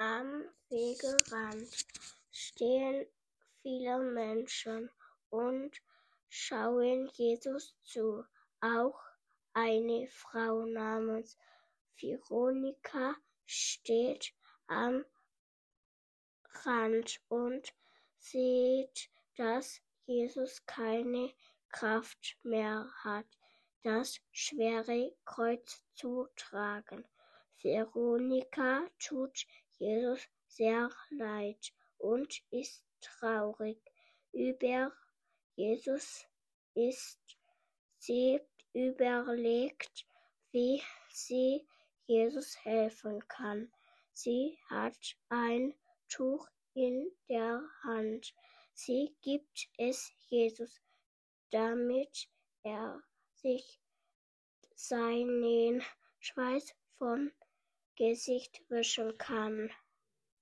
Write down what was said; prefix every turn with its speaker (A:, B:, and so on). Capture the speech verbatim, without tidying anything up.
A: Am Wegerand stehen viele Menschen und schauen Jesus zu. Auch eine Frau namens Veronika steht am Rand und sieht, dass Jesus keine Kraft mehr hat, das schwere Kreuz zu tragen. Veronika tut Jesus sehr leid und ist traurig über Jesus. Ist sie überlegt, wie sie Jesus helfen kann. Sie hat ein Tuch in der Hand. Sie gibt es Jesus, damit er sich seinen Schweiß vom Gesicht wischen kann.